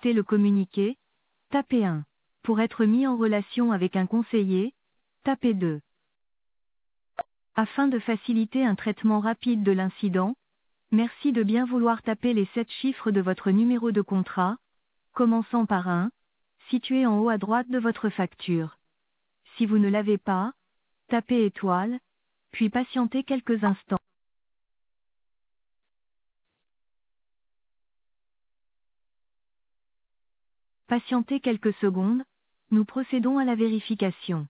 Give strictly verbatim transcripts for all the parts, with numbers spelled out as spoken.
consulter le communiqué, tapez un. Pour être mis en relation avec un conseiller, tapez deux. Afin de faciliter un traitement rapide de l'incident, merci de bien vouloir taper les sept chiffres de votre numéro de contrat, commençant par un, situé en haut à droite de votre facture. Si vous ne l'avez pas, tapez étoile, puis patientez quelques instants. Patientez quelques secondes, nous procédons à la vérification.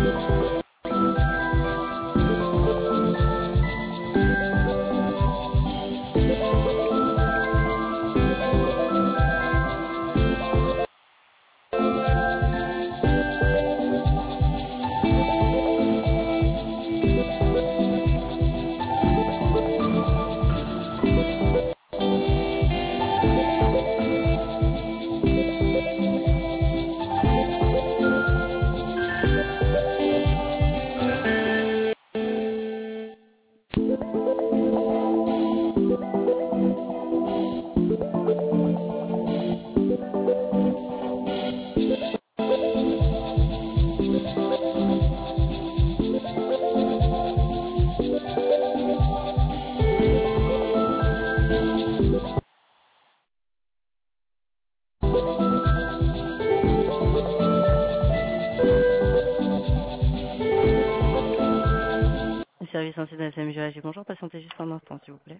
Le service ainsi de la S M G A G, bonjour, patientez juste un instant, s'il vous plaît.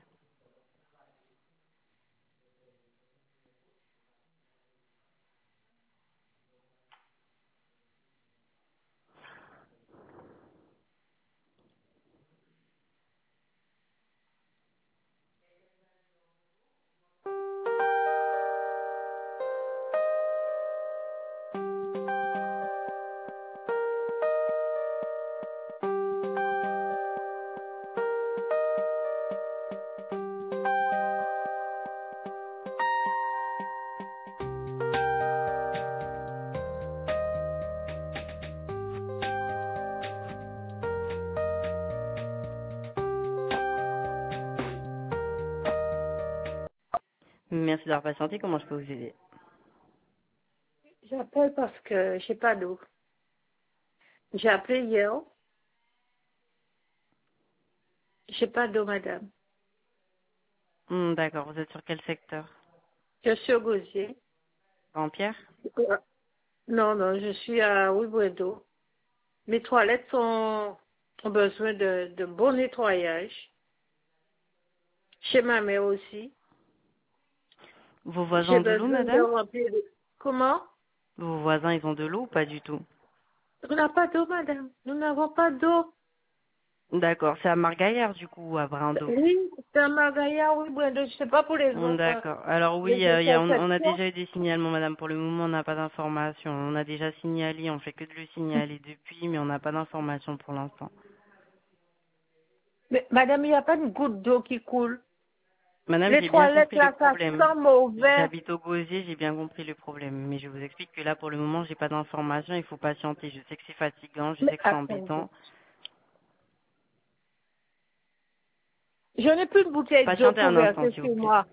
Merci d'avoir patienté, comment je peux vous aider? J'appelle parce que j'ai pas d'eau. J'ai appelé hier. J'ai pas d'eau, madame. Hmm, D'accord, vous êtes sur quel secteur? Je suis au Gosier. Grand-Pierre? Euh, Non, non, je suis à Wilbredo. Mes toilettes sont, ont besoin de, de bon nettoyage. Chez ma mère aussi. Vos voisins J'ai ont de l'eau, besoin de madame? remplir de... Comment? Vos voisins, ils ont de l'eau ou pas du tout? On n'a pas d'eau, madame. Nous n'avons pas d'eau. D'accord, c'est à Margaillard, du coup, ou à Brindo? Oui, c'est un magasin, Wilbredo. Je sais pas pour les Hmm, autres. D'accord. Alors Les oui, euh, il y a, on, on a infections. déjà eu des signalements, madame. Pour le moment, on n'a pas d'informations. On a déjà signalé, on fait que de le signaler depuis, mais on n'a pas d'informations pour l'instant. Mais madame, il n'y a pas une goutte d'eau qui coule. Madame, Les j'ai bien toilettes, compris le là, ça problème. sent mauvais. J'habite au Gosier, j'ai bien compris le problème. Mais je vous explique que là, pour le moment, j'ai pas d'informations, il faut patienter. Je sais que c'est fatigant, je Mais sais que c'est attendez. embêtant. Je n'ai plus de bouteille d'eau Patientez pour un instant, verser s'il vous sur plaît. moi.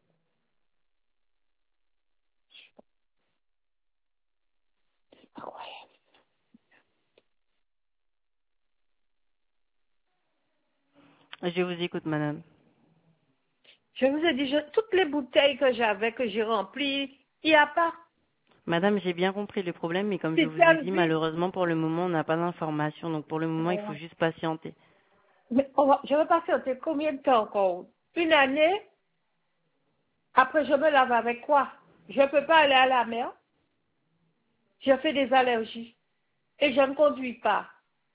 Je vous écoute, madame. Je vous ai dit, je- toutes les bouteilles que j'avais, que j'ai remplies, il n'y a pas. Madame, j'ai bien compris le problème, mais comme je C'est vous ai dit, servi. malheureusement, pour le moment, on n'a pas d'informations. Donc, pour le moment, il faut juste patienter. Mais on va- je vais patienter combien de temps encore? Une année? Après, je me lave avec quoi? Je ne peux pas aller à la mer. Je fais des allergies. Et je ne conduis pas.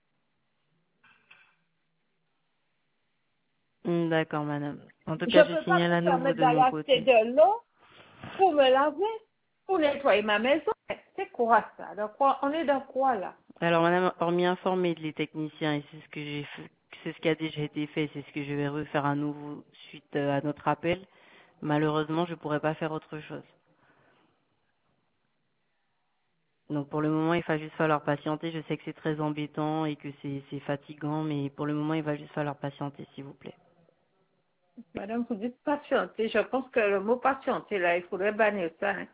Hmm, D'accord, madame. En tout Je cas, ne je peux pas signale me à nouveau permettre de d'aller mon acheter côté. de l'eau pour me laver, pour nettoyer ma maison. C'est quoi ça? De quoi? On est dans quoi là? Alors, madame, hormis informer les techniciens, et c'est ce que j'ai fait, c'est ce qui a déjà été fait, c'est ce que je vais refaire à nouveau suite euh, à notre appel. Malheureusement, je ne pourrais pas faire autre chose. Donc, pour le moment, il va juste falloir patienter. Je sais que c'est très embêtant et que c'est c'est fatigant, mais pour le moment, il va juste falloir patienter, s'il vous plaît. Madame, vous dites patienter. Je pense que le mot patienter, là, il faudrait bannir ça. Hein.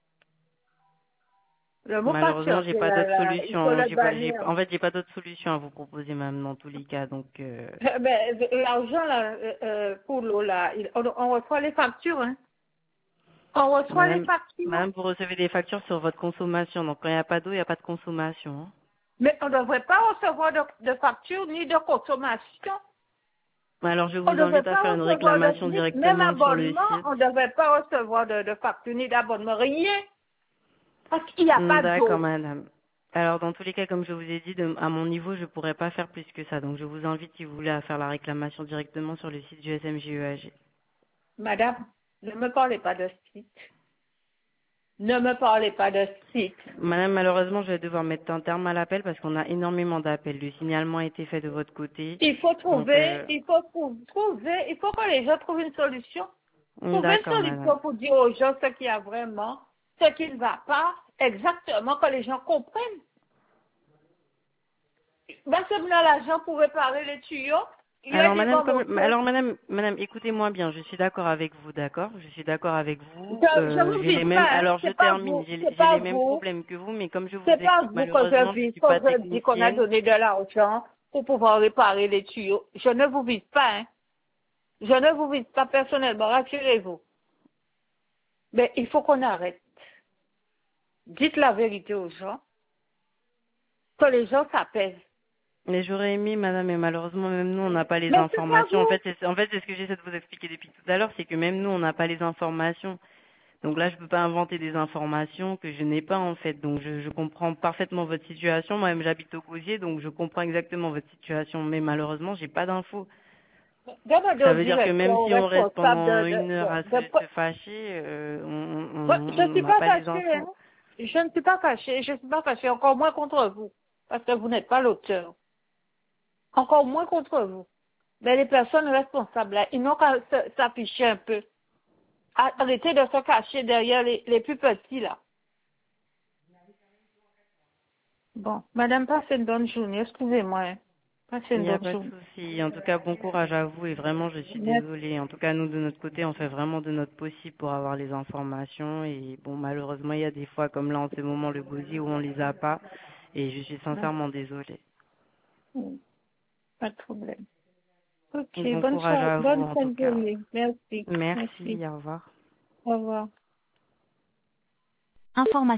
Le mot Malheureusement, j'ai patienter, pas là, d'autre là, il faut solution. le J'ai pas, j'ai, bannir. en fait, j'ai pas d'autre solution à vous proposer, même dans tous les cas. Donc, euh, Eh ben, l'argent, là, euh, euh, pour l'eau, là, il- on, on reçoit les factures, hein. On reçoit les madame, factures. madame, vous recevez des factures sur votre consommation. Donc, quand il n'y a pas d'eau, il n'y a pas de consommation. Hein. Mais on ne devrait pas recevoir de, de factures ni de consommation. Alors, je On vous ne devrait invite à pas faire une recevoir de, réclamation ni- même directement sur le abonnement, site. on ne devrait pas recevoir de, de facture ni d'abonnement, rien. Parce qu'il n'y a Hmm, pas D'accord, d'eau. madame. Alors, dans tous les cas, comme je vous ai dit, de, à mon niveau, je ne pourrais pas faire plus que ça. Donc, je vous invite, si vous voulez, à faire la réclamation directement sur le site du S M J E A G. Madame, ne me parlez pas de site. Ne me parlez pas de site. Madame, malheureusement, je vais devoir mettre un terme à l'appel parce qu'on a énormément d'appels. Le signalement a été fait de votre côté. Il faut Donc, trouver, euh, il faut trou- trouver, il faut que les gens trouvent une solution. Trouver une d'accord, solution madame. pour dire aux gens ce qu'il y a vraiment, ce qui ne va pas, exactement, que les gens comprennent. Parce que maintenant, l'argent pour réparer les tuyaux, il a Alors, dit madame, comme comme, autre. alors, madame, madame, écoutez-moi bien. Je suis d'accord avec vous, d'accord? Je suis d'accord avec vous. Je, je Euh, vous j'ai les dis mêmes, pas, hein, alors, je c'est pas termine. vous, J'ai c'est j'ai pas les mêmes vous, problèmes que vous, mais comme je vous c'est pas explique, vous que je malheureusement, je vis, suis que pas je dis qu'on a technicienne. donné de l'argent pour pouvoir réparer les tuyaux. Je ne vous vise pas, hein. Je ne vous vise pas personnellement, rassurez-vous. Mais il faut qu'on arrête. Dites la vérité aux gens, que les gens s'apaisent. Mais j'aurais aimé, madame, mais malheureusement, même nous, on n'a pas les Mais c'est pas informations. En vous. fait, c'est, en fait, c'est ce que j'essaie de vous expliquer depuis tout à l'heure, c'est que même nous, on n'a pas les informations. Donc là, je peux pas inventer des informations que je n'ai pas, en fait. Donc, je, je comprends parfaitement votre situation. Moi-même, j'habite au Gosier, donc je comprends exactement votre situation. Mais malheureusement, j'ai pas d'infos. Demandez Ça au veut dire que même directeur, au si on reste responsable pendant de... de, une heure à de, se, de- se fâcher, euh, on Moi, on- je ne on- on suis n'a pas pas les fâchée, hein. infos. Je ne suis pas fâchée, je ne suis pas fâchée, encore moins contre vous, parce que vous n'êtes pas l'auteur. Encore moins contre vous. Mais les personnes responsables, là, ils n'ont qu'à se- s'afficher un peu. Arrêtez de se cacher derrière les, les plus petits, là. Bon, madame, passez une bonne journée, excusez-moi, hein. Passez Il une n'y a bonne pas de journée. souci. En tout cas, bon courage à vous et vraiment, je suis Merci. désolée. En tout cas, nous, de notre côté, on fait vraiment de notre possible pour avoir les informations. Et bon, malheureusement, il y a des fois, comme là, en ce moment, le gosier où on les a pas. Et je suis sincèrement désolée. Mm, pas de problème. Ok, Bon bonne courage soirée, à vous, bonne en fin tout de cas. journée. Merci. Merci. Merci, au revoir. Au revoir. Information.